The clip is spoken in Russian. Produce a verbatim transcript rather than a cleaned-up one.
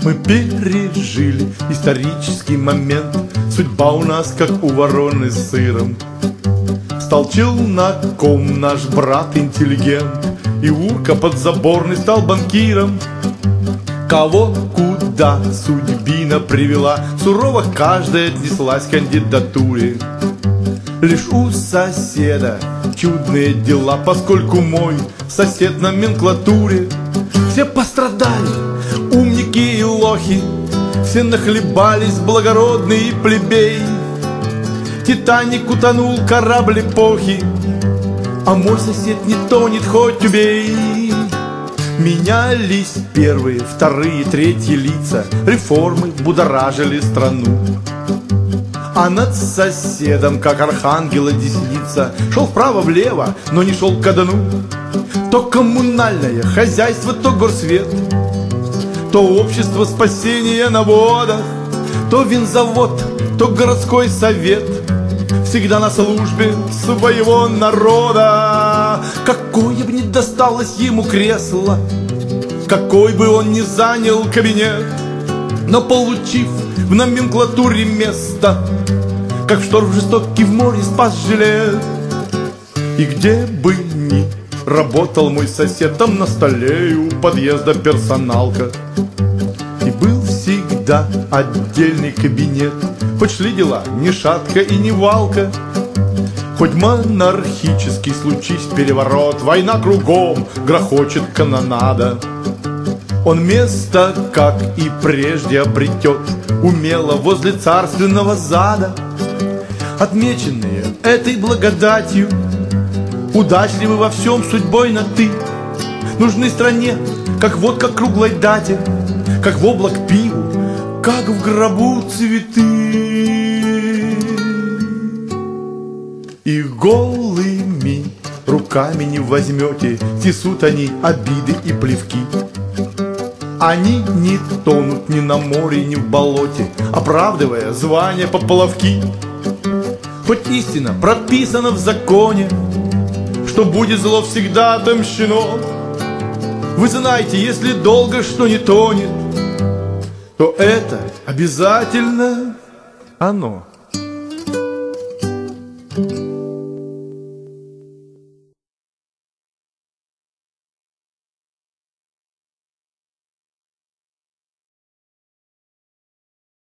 Мы пережили исторический момент. Судьба у нас, как у вороны с сыром. Стал челноком наш брат-интеллигент, и урка подзаборный стал банкиром. Кого куда судьбина привела, сурово каждая отнеслась к кандидатуре. Лишь у соседа чудные дела, поскольку мой сосед на номенклатуре. Все пострадали, умники и лохи, все нахлебались благородные плебеи. Титаник утонул, корабль эпохи, а мой сосед не тонет, хоть убей. Менялись первые, вторые, третьи лица, реформы будоражили страну. А над соседом, как архангела десница, шел вправо-влево, но не шел ко дну. То коммунальное хозяйство, то горсвет, то общество спасения на водах, то винзавод, то городской совет, всегда на службе своего народа. Какое бы ни досталось ему кресло, какой бы он ни занял кабинет, но получив в номенклатуре место, как в шторм жестокий в море спас жилет. И где бы ни работал мой сосед, там на столе у подъезда персоналка. И был всегда отдельный кабинет, хоть шли дела ни шатка и ни валка. Хоть монархический случись переворот, война кругом, грохочет канонада. Он место, как и прежде, обретет умело возле царственного зада. Отмеченные этой благодатью, удачливы во всем судьбой на «ты», нужны стране, как водка к круглой дате, как в облак пиву, как в гробу цветы. И голыми руками не возьмете, тесут они обиды и плевки. Они не тонут ни на море, ни в болоте, оправдывая звания поплавки. Хоть истина прописана в законе, что будет зло всегда отомщено, вы знаете, если долго что не тонет, то это обязательно оно.